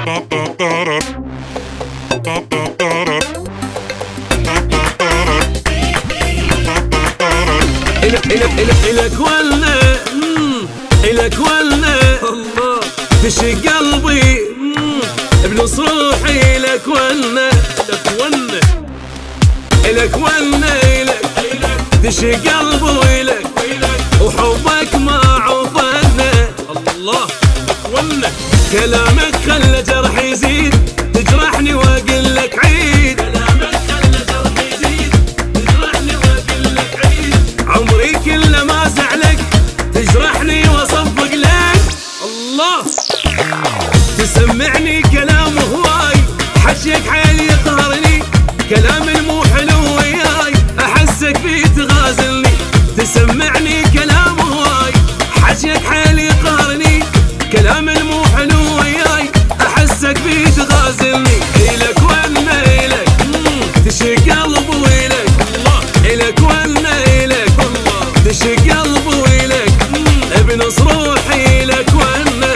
إلك ولنا إلك ولنا الله تشق قلبي بنص روحي. إلك ولنا إلك ولنا إلك تشق قلبي إلك وحبك ما عوفنا الله. ولنا كلامك خلى جرحي يزيد تجرحني واقول لك عيد. كلامك خلى جرحي يزيد تجرحني واقول لك عيد. عمري كله ما زعلك تجرحني واصفق لك الله. تسمعني كلام هواي حشيك حيلي يقهرني. كلام المو حلو وياي احسك فيه تغازلني. تسمعني كلام هواي حشيك حيلي يقهرني. كلام المو حلو وياي احسك فيه تغازلني. إلك ولنا إلك تشق قلبي وإلك الله. إلك ولنا إلك تشق قلبي وإلك بنص روحي. إلك ولنا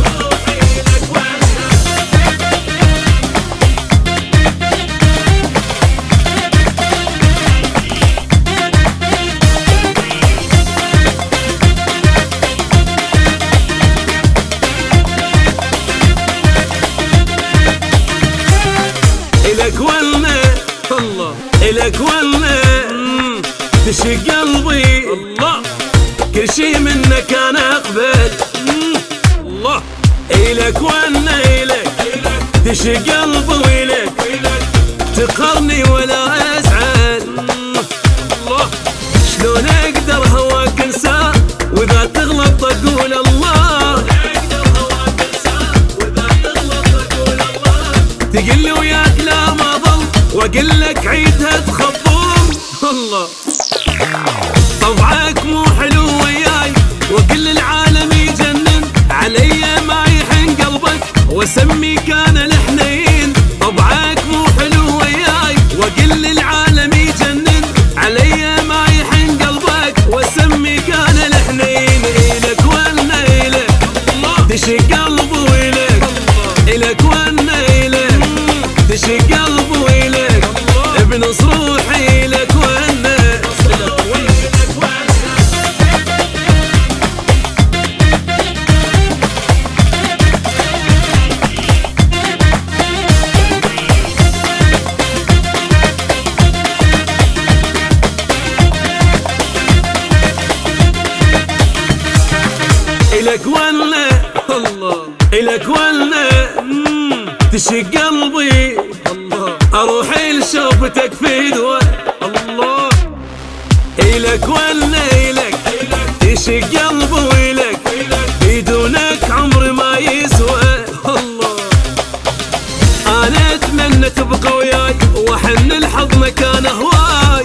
إلك ولنا الله. إلك ولنا تشق قلبي الله. كل شي منك انا اقبل الله. إلك ولنا إلك تشق قلبي وإلك تقهرني ولا ازعل الله. شلون اقدر هواك انساه واذا تغلط اقول الله. تقل لي وياك لا ما ظل واقول لك عيدها تخبل الله. طبعك مو حلو وياي واقول للعالم يجنن علي ما يحن قلبك واسميك انا الحنين. طبعك مو حلو وياي واقول للعالم يجنن علي ما يحن قلبك واسميك انا الحنين. إلك ولنا إلك تشق قلبي وإلك إلك ولنا إلك تشق قلبي وإلك بنص روحي. إلك ولنا إلك ولنا الله. إلك ولنا تشق قلبي الله. اروح لشوفتك في دوا الله. إلك ولنا إلك تشق قلبي وإلك بدونك عمري ما يسوى الله. انا اتمنى تبقى وياي واحن لحضنك انا هواي.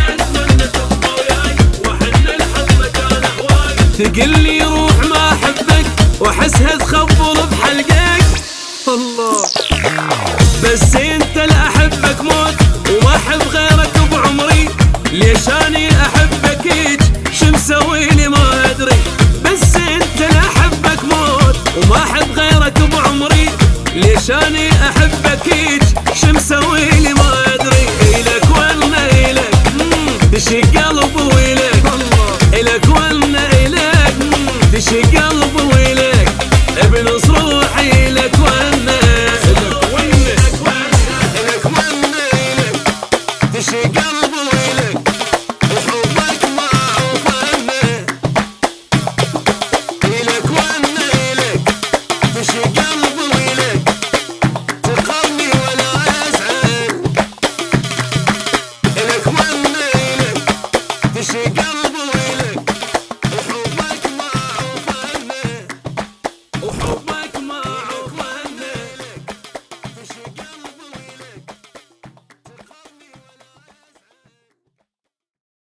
تقلي روح ما احبك واحسها تخبل بحلقك الله. بس انت لا احبك موت وما احب غيرك بعمري. ليش اني احبك هيج شو مسويلي ما ادري. بس انت لا احبك موت وما احب غيرك بعمري. ليش اني احبك هيج شو مسويلي ما ادري. إلك ولنا إلك تشق قلبي